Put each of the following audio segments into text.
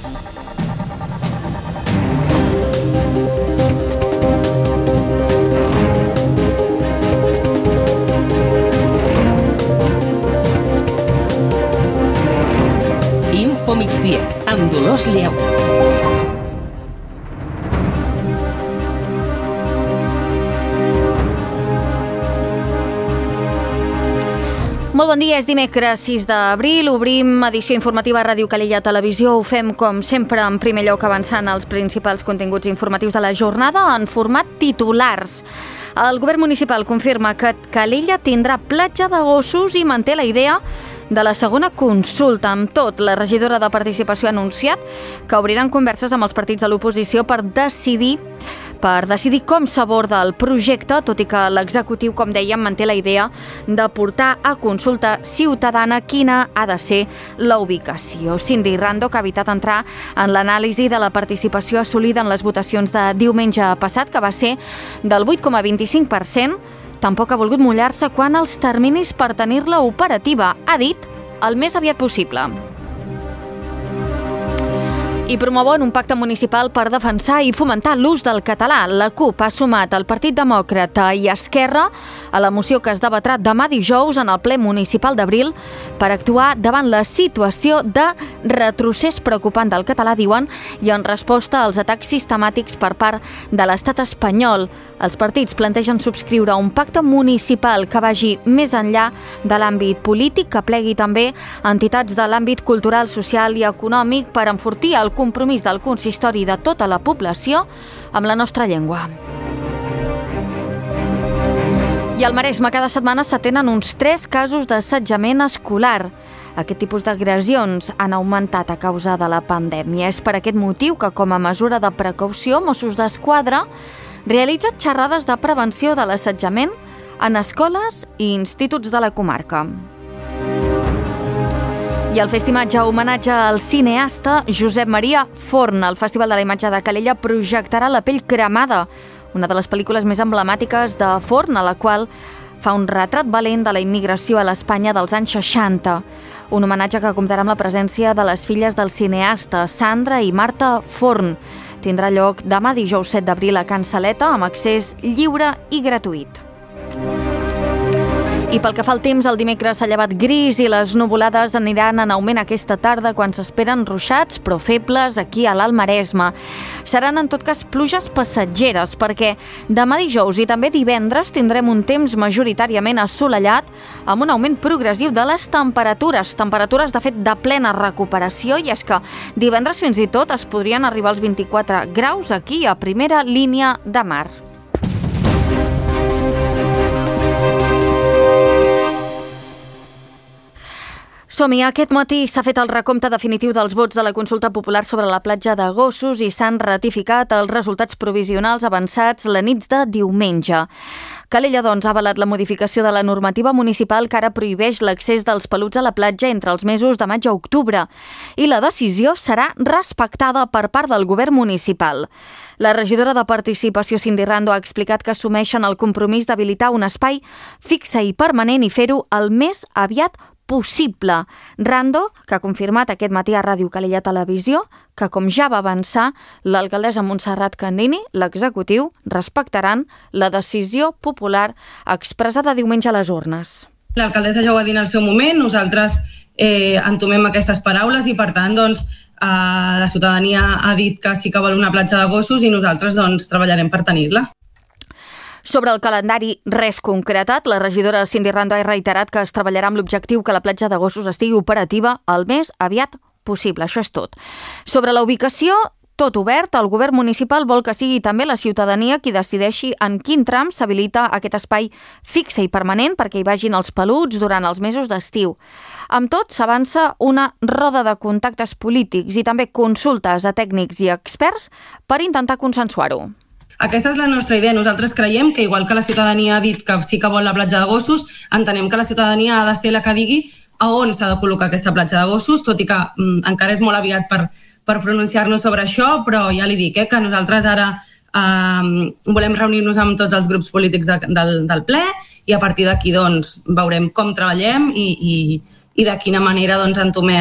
Info Migdia, amb Dolors Lleó. Molt bon dia, és dimecres 6 d'abril, obrim edició informativa a Ràdio Calella Televisió. Ho fem, com sempre, en primer lloc avançant els principals continguts informatius de la jornada en format titulars. El govern municipal confirma que Calella tindrà platja de gossos i manté la idea de la segona consulta. Amb tot, la regidora de Participació ha anunciat que obriran converses amb els partits de l'oposició per decidir com s'aborda el projecte, tot i que l'executiu, com dèiem, manté la idea de portar a consulta ciutadana quina ha de ser la ubicació. Cindy Rando, que ha evitat entrar en l'anàlisi de la participació assolida en les votacions de diumenge passat, que va ser del 8,25%, tampoc ha volgut mullar-se quant als terminis per tenir-la operativa. Ha dit el més aviat possible. I promouen un pacte municipal per defensar i fomentar l'ús del català. La CUP ha sumat el Partit Demòcrata i Esquerra a la moció que es debatrà demà dijous en el ple municipal d'Abril per actuar davant la situació de retrocés preocupant del català, diuen, i en resposta als atacs sistemàtics per part de l'estat espanyol. Els partits plantegen subscriure un pacte municipal que vagi més enllà de l'àmbit polític, que plegui també entitats de l'àmbit cultural, social i econòmic per enfortir el compromís del consistori de tota la població amb la nostra llengua. I al Maresme cada setmana s'atenen uns 3 casos d'assetjament escolar. Aquest tipus d'agressions han augmentat a causa de la pandèmia. És per aquest motiu que, com a mesura de precaució, Mossos d'Esquadra realitza xerrades de prevenció de l'assetjament en escoles i instituts de la comarca. I el Festimatge homenatge al cineasta Josep Maria Forn. El Festival de la Imatge de Calella projectarà La pell cremada, una de les pel·lícules més emblemàtiques de Forn, a la qual fa un retrat valent de la immigració a l'Espanya dels anys 60. Un homenatge que comptarà amb la presència de les filles del cineasta, Sandra i Marta Forn. Tindrà lloc demà dijous 7 d'abril a Can Saleta, amb accés lliure i gratuït. I pel que fa al temps, el dimecres s'ha llevat gris i les nuvolades aniran en augment aquesta tarda quan s'esperen ruixats, però febles, aquí a l'Alt Maresme. Seran, en tot cas, pluges passatgeres, perquè demà dijous i també divendres tindrem un temps majoritàriament assolellat amb un augment progressiu de les temperatures. Temperatures, de fet, de plena recuperació, i és que divendres fins i tot es podrien arribar als 24 graus aquí a primera línia de mar. Som-hi, aquest matí s'ha fet el recompte definitiu dels vots de la consulta popular sobre la platja de gossos i s'han ratificat els resultats provisionals avançats la nit de diumenge. Calella, doncs, ha avalat la modificació de la normativa municipal que ara prohibeix l'accés dels peluts a la platja entre els mesos de maig a octubre, i la decisió serà respectada per part del govern municipal. La regidora de Participació, Cindy Rando, ha explicat que assumeixen el compromís d'habilitar un espai fixe i permanent i fer-ho el més aviat possible. Rando, que ha confirmat aquest matí a Ràdio Calella Televisió que, com ja va avançar l'alcaldessa Montserrat Candini, l'executiu respectaran la decisió popular expressada diumenge a les urnes. L'alcaldessa ja ho va dir en el seu moment, nosaltres entomem aquestes paraules i, per tant, la ciutadania ha dit que sí que vol una platja de gossos i nosaltres treballarem per tenir-la. Sobre el calendari, res concretat. La regidora Cindy Rando ha reiterat que es treballarà amb l'objectiu que la platja de gossos estigui operativa el més aviat possible. Això és tot. Sobre la ubicació, tot obert. El govern municipal vol que sigui també la ciutadania qui decideixi en quin tram s'habilita aquest espai fixe i permanent perquè hi vagin els peluts durant els mesos d'estiu. Amb tot, s'avança una roda de contactes polítics i també consultes a tècnics i experts per intentar consensuar-ho. Aquesta és la nostra idea. Nosaltres creiem que, igual que la ciutadania ha dit que sí que vol la platja de gossos, entenem que la ciutadania ha de ser la que digui a on s'ha de col·locar aquesta platja de gossos, tot i que encara és molt aviat per pronunciar-nos sobre això, però ja li dic que nosaltres ara volem reunir-nos amb tots els grups polítics del ple i a partir d'aquí veurem com treballem i de quina manera entomem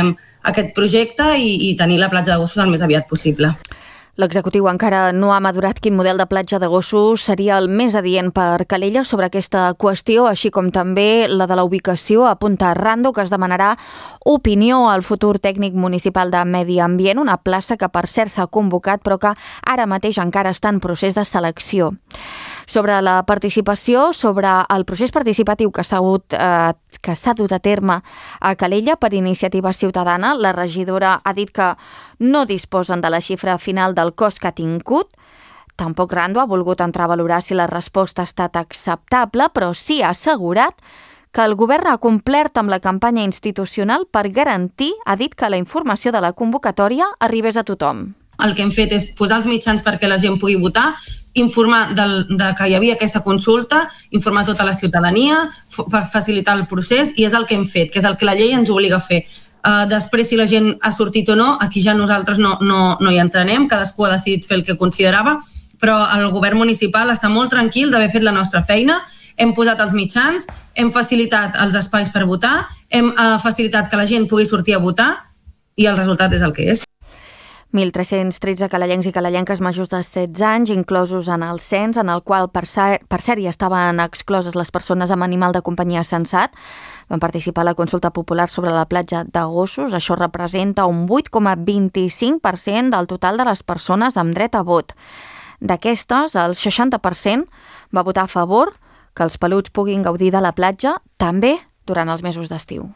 aquest projecte i tenir la platja de gossos el més aviat possible. L'executiu encara no ha madurat quin model de platja de gossos seria el més adient per Calella. Sobre aquesta qüestió, així com també la de la ubicació, apunta Rando que es demanarà opinió al futur tècnic municipal de Medi Ambient, una plaça que per cert s'ha convocat però que ara mateix encara està en procés de selecció. Sobre la participació, sobre el procés participatiu que s'ha dut a terme a Calella per iniciativa ciutadana, la regidora ha dit que no disposen de la xifra final del cost que ha tingut. Tampoc Rando ha volgut entrar a valorar si la resposta ha estat acceptable, però sí ha assegurat que el govern ha complert amb la campanya institucional per garantir, ha dit, que la informació de la convocatòria arribés a tothom. El que hem fet és posar els mitjans perquè la gent pugui votar, informar de que hi havia aquesta consulta, informar tota la ciutadania, facilitar el procés, i és el que hem fet, que és el que la llei ens obliga a fer. Després, si la gent ha sortit o no, aquí ja nosaltres no hi entranem, cadascú ha decidit fer el que considerava, però el govern municipal està molt tranquil d'haver fet la nostra feina. Hem posat els mitjans, hem facilitat els espais per votar, hem facilitat que la gent pugui sortir a votar i el resultat és el que és. 1.313 calellencs i calellenques majors de 16 anys, inclosos en el cens, en el qual per cert hi estaven excloses les persones amb animal de companyia censat, van participar a la consulta popular sobre la platja de gossos. Això representa un 8,25% del total de les persones amb dret a vot. D'aquestes, el 60% va votar a favor que els peluts puguin gaudir de la platja també durant els mesos d'estiu.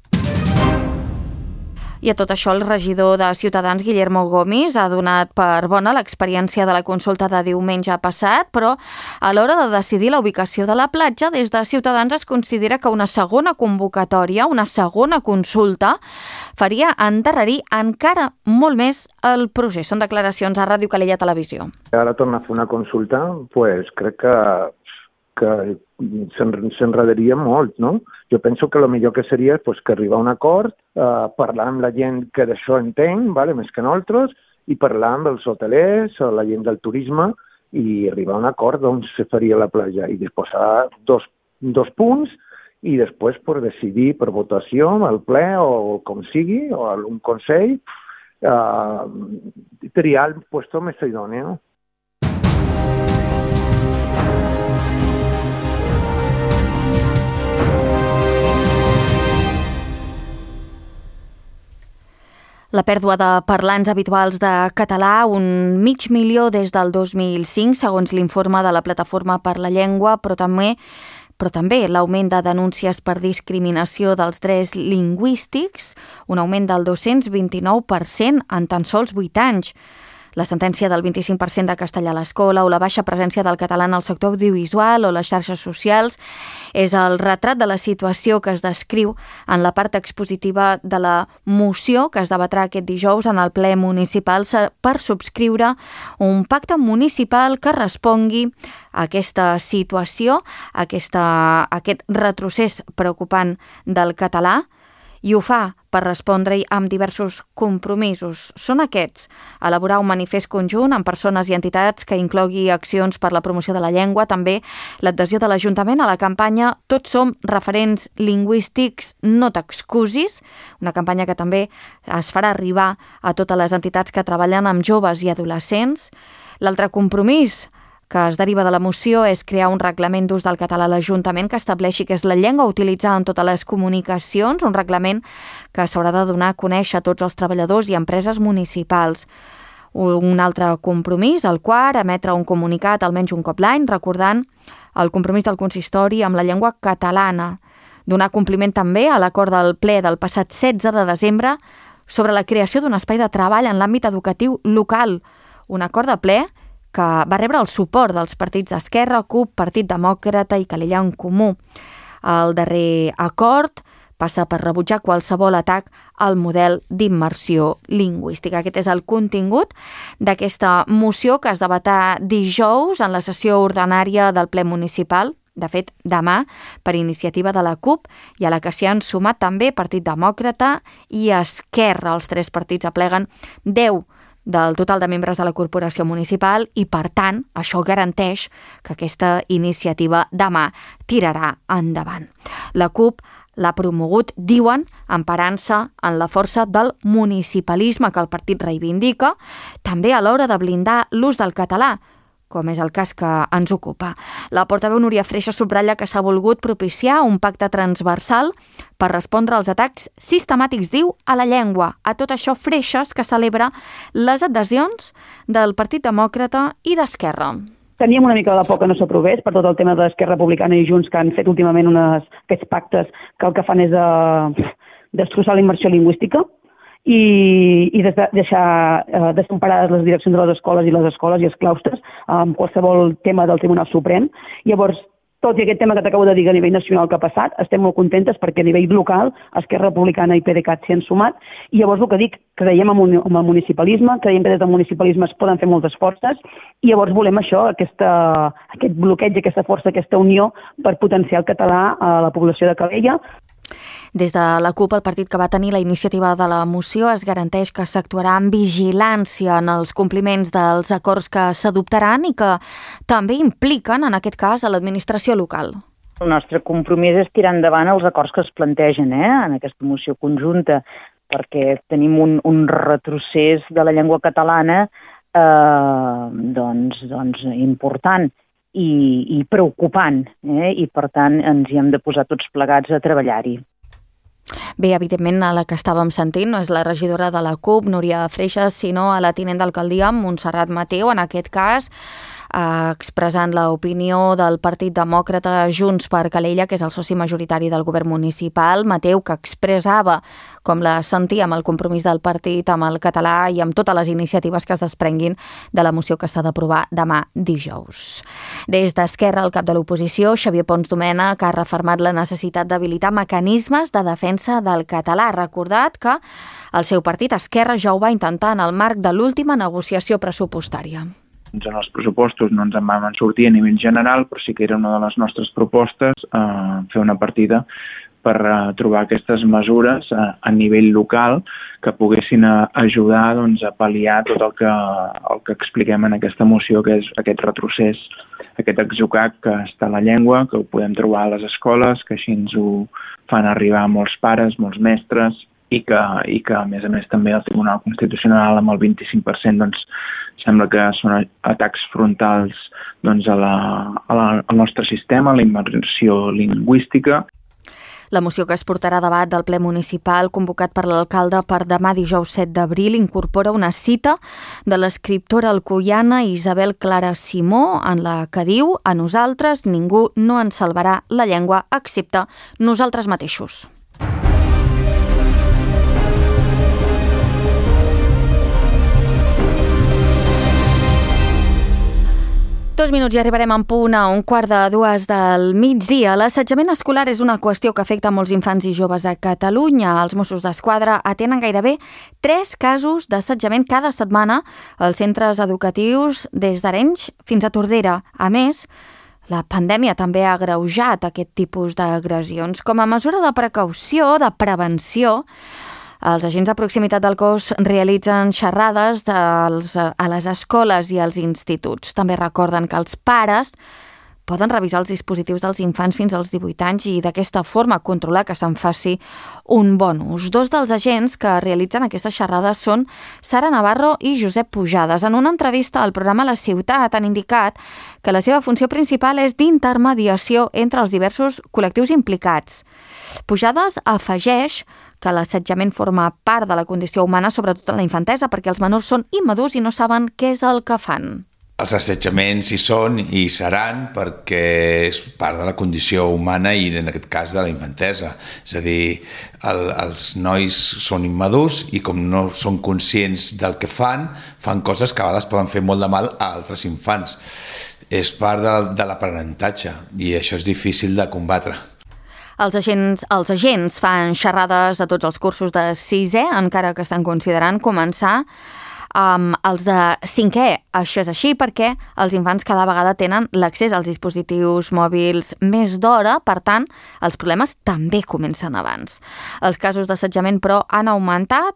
I a tot això, el regidor de Ciutadans, Guillermo Gomis, ha donat per bona l'experiència de la consulta de diumenge passat, però a l'hora de decidir la ubicació de la platja, des de Ciutadans es considera que una segona convocatòria, una segona consulta, faria endarrerir encara molt més el procés. Són declaracions a Ràdio Calella Televisió. Ara tornar a fer una consulta, crec que s'enredaria molt, no? Jo penso que el millor que seria que arribar a un acord, parlar amb la gent que d'això entén, més que nosaltres, i parlar amb els hotelers o la gent del turisme i arribar a un acord d'on se faria la platja i disposar dos punts i després per decidir per votació al ple o com sigui, o a un consell, triar el puesto més idóneo. La pèrdua de parlants habituals de català, 500.000 des del 2005, segons l'informe de la Plataforma per la Llengua, però també l'augment de denúncies per discriminació dels drets lingüístics, un augment del 229% en tan sols 8 anys. La sentència del 25% de castellà a l'escola o la baixa presència del català en el sector audiovisual o les xarxes socials és el retrat de la situació que es descriu en la part expositiva de la moció que es debatrà aquest dijous en el ple municipal per subscriure un pacte municipal que respongui a aquesta situació, a aquest retrocés preocupant del català, i ho fa per respondre-hi amb diversos compromisos. Són aquests: elaborar un manifest conjunt amb persones i entitats que inclogui accions per la promoció de la llengua, també l'adhesió de l'Ajuntament a la campanya Tots som referents lingüístics, no t'excusis, una campanya que també es farà arribar a totes les entitats que treballen amb joves i adolescents. L'altre compromís que es deriva de la moció és crear un reglament d'ús del català a l'Ajuntament que estableixi que és la llengua a utilitzar en totes les comunicacions, un reglament que s'haurà de donar a conèixer a tots els treballadors i empreses municipals. Un altre compromís, el quart, emetre un comunicat almenys un cop l'any, recordant el compromís del consistori amb la llengua catalana. Donar compliment també a l'acord del ple del passat 16 de desembre sobre la creació d'un espai de treball en l'àmbit educatiu local, un acord de ple que va rebre el suport dels partits d'Esquerra, CUP, Partit Demòcrata i Calella en Comú. El darrer acord passa per rebutjar qualsevol atac al model d'immersió lingüística. Aquest és el contingut d'aquesta moció que es debatrà dijous en la sessió ordinària del ple municipal, de fet demà, per iniciativa de la CUP, i a la que s'hi han sumat també Partit Demòcrata i Esquerra. Els tres partits apleguen 10 del total de membres de la corporació municipal i, per tant, això garanteix que aquesta iniciativa demà tirarà endavant. La CUP l'ha promogut, diuen, emparant-se en la força del municipalisme que el partit reivindica, també a l'hora de blindar l'ús del català, com és el cas que ens ocupa. La portaveu Núria Freixas subratlla que s'ha volgut propiciar un pacte transversal per respondre als atacs sistemàtics, diu, a la llengua. A tot això, Freixas, que celebra les adhesions del Partit Demòcrata i d'Esquerra. Teníem una mica de por que no s'aprovés per tot el tema d'Esquerra Republicana i Junts, que han fet últimament aquests pactes que el que fan és destrossar la immersió lingüística i deixar desemparades les direccions de les escoles i els claustres amb qualsevol tema del Tribunal Suprem. Llavors, tot i aquest tema que t'acabo de dir a nivell nacional que ha passat, estem molt contentes perquè a nivell local Esquerra Republicana i PDeCAT s'hi han sumat i llavors el que dic, creiem en el municipalisme, creiem que des del municipalisme es poden fer moltes forces i llavors volem això, aquest bloqueig, aquesta força, aquesta unió per potenciar el català a la població de Calella. Des de la CUP, el partit que va tenir la iniciativa de la moció, es garanteix que s'actuarà amb vigilància en els compliments dels acords que s'adoptaran i que també impliquen, en aquest cas, a l'administració local. El nostre compromís és tirar endavant els acords que es plantegen en aquesta moció conjunta, perquè tenim un retrocés de la llengua catalana important i preocupant, i per tant ens hi hem de posar tots plegats a treballar-hi. Bé, evidentment, a la que estàvem sentint no és la regidora de la CUP, Núria Freixas, sinó a la tinent d'alcaldia, Montserrat Mateu, en aquest cas, expressant l'opinió del Partit Demòcrata Junts per Calella, que és el soci majoritari del govern municipal. Mateu, que expressava com la sentia amb el compromís del partit amb el català i amb totes les iniciatives que es desprenguin de la moció que s'ha d'aprovar demà dijous. Des d'Esquerra, el cap de l'oposició, Xavier Pons Domènech, ha refermat la necessitat d'habilitar mecanismes de defensa del català. Ha recordat que el seu partit, Esquerra, ja ho va intentar en el marc de l'última negociació pressupostària. En els pressupostos no ens en vam sortir a nivell general, però sí que era una de les nostres propostes fer una partida per trobar aquestes mesures a nivell local que poguessin ajudar a pal·liar tot el que expliquem en aquesta moció, que és aquest retrocés, aquest atzucac que està a la llengua, que ho podem trobar a les escoles, que així ens ho fan arribar molts pares, molts mestres, i que a més també el Tribunal Constitucional amb el 25% sembla que són atacs frontals al nostre sistema, a la immersió lingüística. La moció que es portarà a debat del ple municipal convocat per l'alcalde per demà dijous 7 d'abril incorpora una cita de l'escriptora alcoiana Isabel Clara Simó en la que diu: "A nosaltres ningú no ens salvarà la llengua excepte nosaltres mateixos". Dos minuts i arribarem en punt a 1:45 del migdia. L'assetjament escolar és una qüestió que afecta molts infants i joves a Catalunya. Els Mossos d'Esquadra atenen gairebé 3 casos d'assetjament cada setmana als centres educatius des d'Arenys fins a Tordera. A més, la pandèmia també ha agreujat aquest tipus d'agressions. Com a mesura de precaució, de prevenció, els agents de proximitat del cos realitzen xerrades a les escoles i als instituts. També recorden que els pares poden revisar els dispositius dels infants fins als 18 anys i d'aquesta forma controlar que se'n faci un bon ús. 2 dels agents que realitzen aquestes xerrades són Sara Navarro i Josep Pujades. En una entrevista al programa La Ciutat han indicat que la seva funció principal és d'intermediació entre els diversos col·lectius implicats. Pujades afegeix que l'assetjament forma part de la condició humana, sobretot en la infantesa, perquè els menors són immadurs i no saben què és el que fan. Els assetjaments hi són i hi seran perquè és part de la condició humana i en aquest cas de la infantesa. És a dir, els nois són immadurs i com no són conscients del que fan coses que a vegades poden fer molt de mal a altres infants. És part de l'aprenentatge i això és difícil de combatre. Els agents fan xerrades a tots els cursos de 6è, encara que estan considerant començar amb els de 5è. Això és així perquè els infants cada vegada tenen l'accés als dispositius mòbils més d'hora, per tant, els problemes també comencen abans. Els casos d'assetjament, però, han augmentat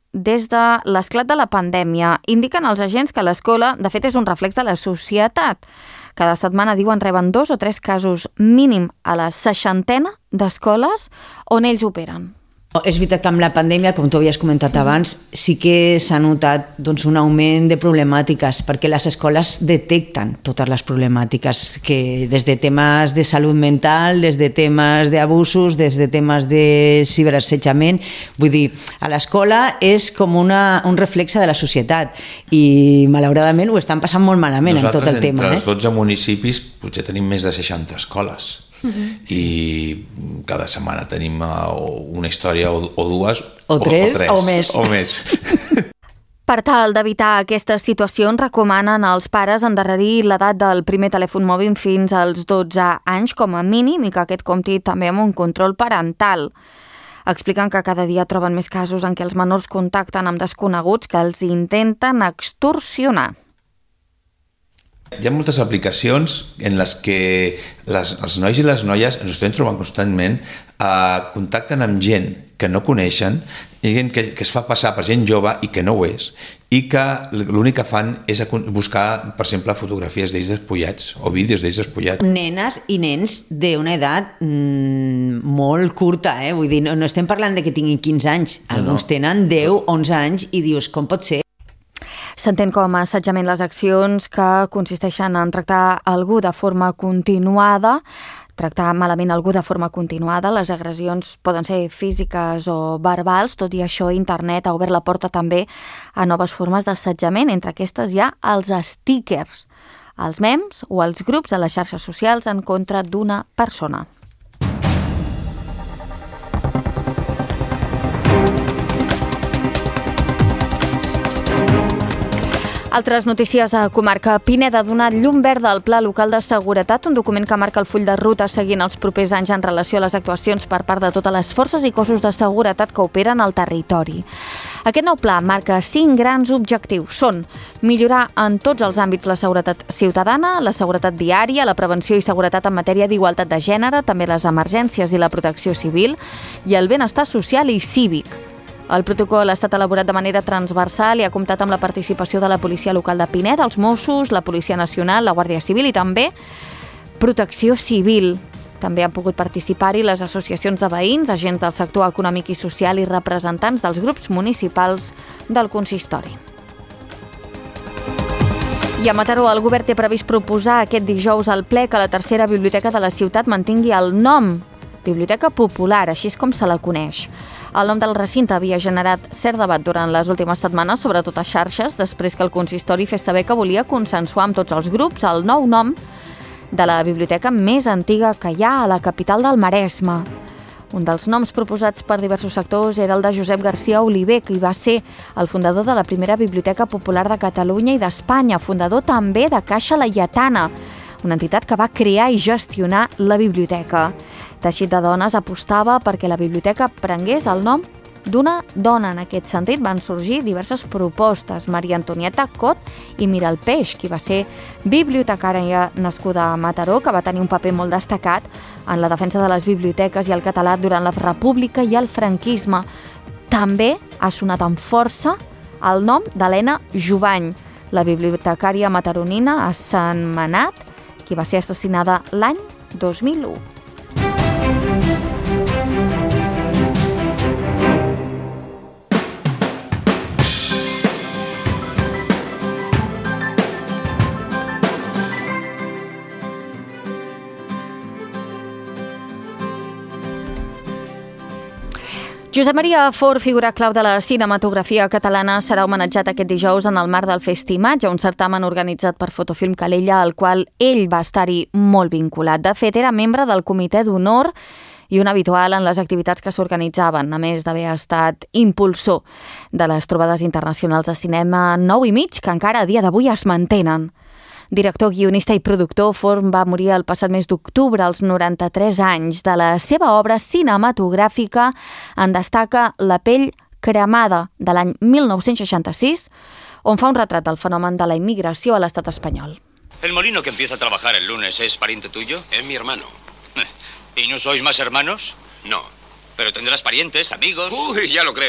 des de l'esclat de la pandèmia. Indiquen els agents que l'escola, de fet, és un reflex de la societat. Cada setmana, diuen, reben 2 o 3 casos mínim a la 60ena d'escoles on ells operen. És veritat que amb la pandèmia, com tu havies comentat abans, sí que s'ha notat un augment de problemàtiques, perquè les escoles detecten totes les problemàtiques, que des de temes de salut mental, des de temes d'abusos, des de temes de ciberassetjament. Vull dir, a l'escola és com un reflexe de la societat i malauradament ho estan passant molt malament en tot el tema. Nosaltres, entre els 12 municipis, potser tenim més de 60 escoles. I cada setmana tenim una història o dues o tres o més. Per tal d'evitar aquestes situacions, recomanen als pares endarrerir l'edat del primer telèfon mòbil fins als 12 anys com a mínim i que aquest compti també amb un control parental. Expliquen que cada dia troben més casos en què els menors contacten amb desconeguts que els intenten extorsionar. Hi ha moltes aplicacions en les que els nois i les noies ens estem trobant constantment, contacten amb gent que no coneixen, gent que es fa passar per gent jove i que no ho és, i que l'únic que fan és buscar, per exemple, fotografies d'ells despullats o vídeos d'ells despullats. Nenes i nens d'una edat molt curta, vull dir, no estem parlant de que tinguin 15 anys, alguns tenen 10, 11 anys i dius, com pot ser? S'entén com a assetjament les accions que consisteixen en tractar algú de forma continuada. Tractar malament algú de forma continuada. Les agressions poden ser físiques o verbals. Tot i això, internet ha obert la porta també a noves formes d'assetjament. Entre aquestes hi ha els stickers, els memes o els grups a les xarxes socials en contra d'una persona. Altres notícies a comarca. Pineda ha donat llum verda al Pla Local de Seguretat, un document que marca el full de ruta seguint els propers anys en relació a les actuacions per part de totes les forces i cossos de seguretat que operen al territori. Aquest nou pla marca 5 grans objectius. Són millorar en tots els àmbits la seguretat ciutadana, la seguretat viària, la prevenció i seguretat en matèria d'igualtat de gènere, també les emergències i la protecció civil i el benestar social i cívic. El protocol ha estat elaborat de manera transversal i ha comptat amb la participació de la Policia Local de Pineda, els Mossos, la Policia Nacional, la Guàrdia Civil i també Protecció Civil. També han pogut participar-hi les associacions de veïns, agents del sector econòmic i social i representants dels grups municipals del consistori. I a Mataró, el govern té previst proposar aquest dijous al ple que la tercera biblioteca de la ciutat mantingui el nom Biblioteca Popular, així és com se la coneix. El nom del recinte havia generat cert debat durant les últimes setmanes, sobretot a xarxes, després que el consistori fes saber que volia consensuar amb tots els grups el nou nom de la biblioteca més antiga que hi ha a la capital del Maresme. Un dels noms proposats per diversos sectors era el de Josep García Oliver, que va ser el fundador de la primera Biblioteca Popular de Catalunya i d'Espanya, fundador també de Caixa Laietana, una entitat que va crear i gestionar la biblioteca. Teixit de Dones apostava perquè la biblioteca prengués el nom d'una dona. En aquest sentit van sorgir diverses propostes. Maria Antonieta Cot i Mira el Peix, qui va ser bibliotecària nascuda a Mataró, que va tenir un paper molt destacat en la defensa de les biblioteques i el català durant la República i el franquisme. També ha sonat amb força el nom d'Helena Jubany, la bibliotecària mataronina a Sant Manat, qui va ser assassinada l'any 2001. Josep Maria Fort, figura clau de la cinematografia catalana, serà homenatjat aquest dijous en el marc del Festimatge, un certamen organitzat per Fotofilm Calella, al qual ell va estar-hi molt vinculat. De fet, era membre del comitè d'honor i un habitual en les activitats que s'organitzaven, a més d'haver estat impulsor de les trobades internacionals de cinema 9,5, que encara a dia d'avui es mantenen. Director, guionista i productor, Fort va morir el passat mes d'octubre, als 93 anys. De la seva obra cinematogràfica en destaca La pell cremada, de l'any 1966, on fa un retrat del fenomen de la immigració a l'estat espanyol. ¿El molino que empieza a trabajar el lunes es pariente tuyo? Es mi hermano. ¿Y no sois más hermanos? No. Pero tendrás parientes, amigos... Uy, ya lo creo.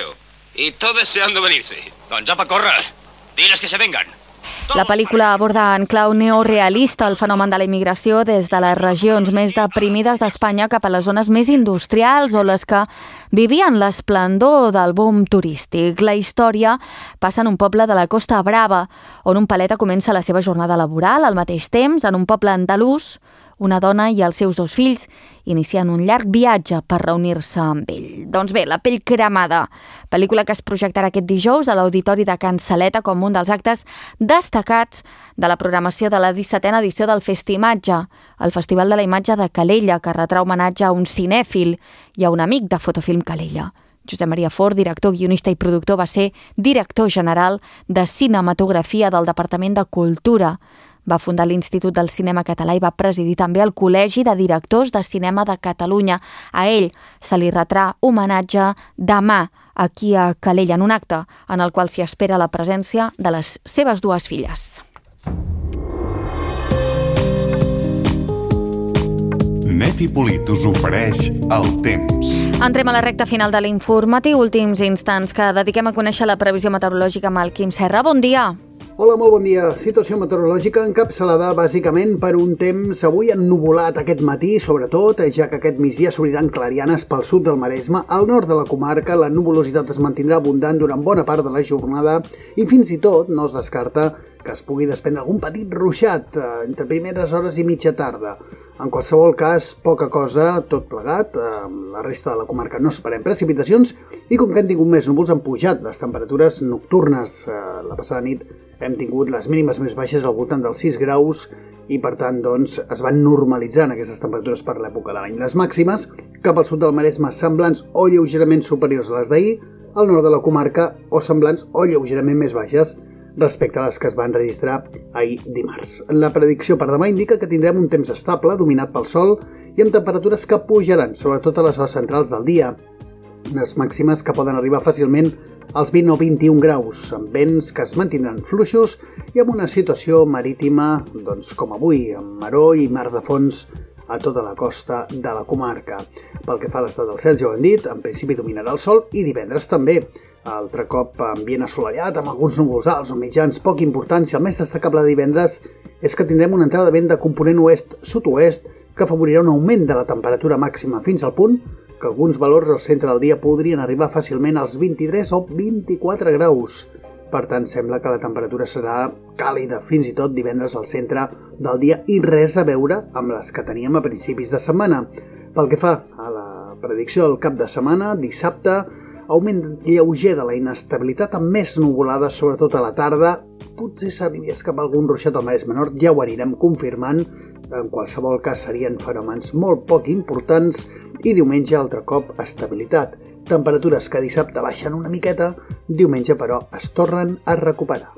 Y todo deseando venirse. Don Japa, corra. Diles que se vengan. La pel·lícula aborda en clau neorealista el fenomen de la immigració des de les regions més deprimides d'Espanya cap a les zones més industrials o les que vivien l'esplendor del boom turístic. La història passa en un poble de la Costa Brava, on un paleta comença la seva jornada laboral. Al mateix temps, en un poble andalús, una dona i els seus 2 fills inicien un llarg viatge per reunir-se amb ell. Doncs bé, La pell cremada, pel·lícula que es projectarà aquest dijous a l'Auditori de Can Saleta com un dels actes destacats de la programació de la 17a edició del Festimatge, el Festival de la Imatge de Calella, que retrà homenatge a un cinèfil i a un amic de Fotofilm Calella. Josep Maria Fort, director, guionista i productor, va ser director general de cinematografia del Departament de Cultura. Va fundar l'Institut del Cinema Català i va presidir també el Col·legi de Directors de Cinema de Catalunya. A ell se li retrà homenatge demà aquí a Calella, en un acte en el qual s'hi espera la presència de les seves 2 filles. Net i Polit us ofereix el temps. Entrem a la recta final de l'informatiu, últims instants que dediquem a conèixer la previsió meteorològica amb el Quim Serra. Bon dia! Hola, molt bon dia. Situació meteorològica encapçalada bàsicament per un temps avui ennuvolat aquest matí, sobretot, ja que aquest migdia s'obriran clarianes pel sud del Maresme. Al nord de la comarca la nuvolositat es mantindrà abundant durant bona part de la jornada i fins i tot no es descarta que es pugui desprendre algun petit ruixat entre primeres hores i mitja tarda. En qualsevol cas, poca cosa, tot plegat. La resta de la comarca no esperem precipitacions i com que hem tingut més núvols han pujat les temperatures nocturnes. La passada nit hem tingut les mínimes més baixes al voltant dels 6 graus i per tant doncs, es van normalitzant aquestes temperatures per l'època de l'any. Les màximes cap al sud del Maresme semblants o lleugerament superiors a les d'ahir, al nord de la comarca o semblants o lleugerament més baixes respecte a les que es van registrar ahir dimarts. La predicció per demà indica que tindrem un temps estable, dominat pel sol, i amb temperatures que pujaran, sobretot a les hores centrals del dia. Unes màximes que poden arribar fàcilment als 20 o 21 graus, amb vents que es mantindran fluixos i amb una situació marítima, doncs, com avui, amb maror i mar de fons a tota la costa de la comarca. Pel que fa a l'estat del cel, ja ho hem dit, en principi dominarà el sol i divendres també. Altre cop ambient assolellat amb alguns núvols alts o mitjans poc importants i el més destacable de divendres és que tindrem una entrada de vent de component oest-sud-oest que afavorirà un augment de la temperatura màxima fins al punt que alguns valors al centre del dia podrien arribar fàcilment als 23 o 24 graus. Per tant, sembla que la temperatura serà càlida fins i tot divendres al centre del dia i res a veure amb les que teníem a principis de setmana. Pel que fa a la predicció del cap de setmana, dissabte, augment lleuger de la inestabilitat amb més nuvolades, sobretot a la tarda. Potser s'arribies cap a algun ruixat al Maresme Nord, ja ho anirem confirmant. En qualsevol cas serien fenòmens molt poc importants i diumenge altre cop estabilitat. Temperatures que dissabte baixen una miqueta, diumenge però es tornen a recuperar.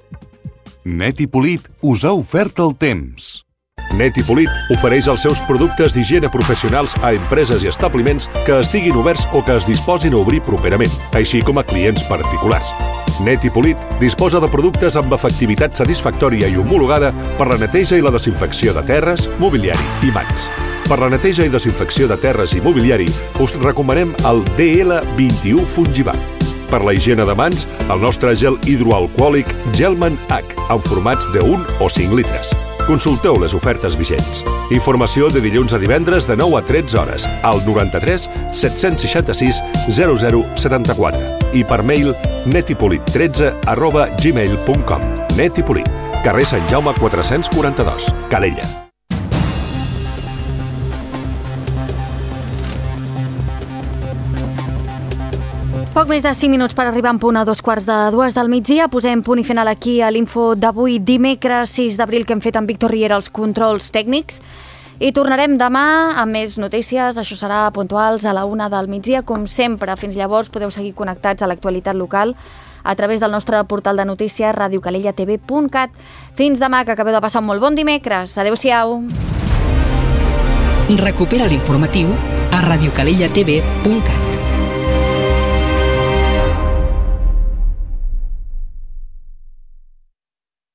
Net i Polit us ha ofert el temps. Net i Polit ofereix els seus productes d'higiene professionals a empreses i establiments que estiguin oberts o que es disposin a obrir properament, així com a clients particulars. Net i Polit disposa de productes amb efectivitat satisfactòria i homologada per la neteja i la desinfecció de terres, mobiliari i mans. Per la neteja i desinfecció de terres i mobiliari us recomanem el DL21 Fungivac. Per la higiene de mans, el nostre gel hidroalcohòlic Gelman H, en formats de 1 o 5 litres. Consulteu les ofertes vigents. Informació de dilluns a divendres de 9 a 13 hores al 93 766 0074 i per mail netipolit13@gmail.com. Net i Polit, carrer Sant Jaume 442, Calella. Poc més de 5 minuts per arribar en punt a 2:45 del migdia. Posem punt i final aquí a l'info d'avui, dimecres 6 d'abril, que hem fet amb Víctor Riera els controls tècnics. I tornarem demà amb més notícies. Això serà puntuals a la 1 del migdia, com sempre. Fins llavors podeu seguir connectats a l'actualitat local a través del nostre portal de notícies radiocalellatv.cat. Fins demà, que acabeu de passar un molt bon dimecres. Adéu-siau. Recupera l'informatiu a radiocalellatv.cat.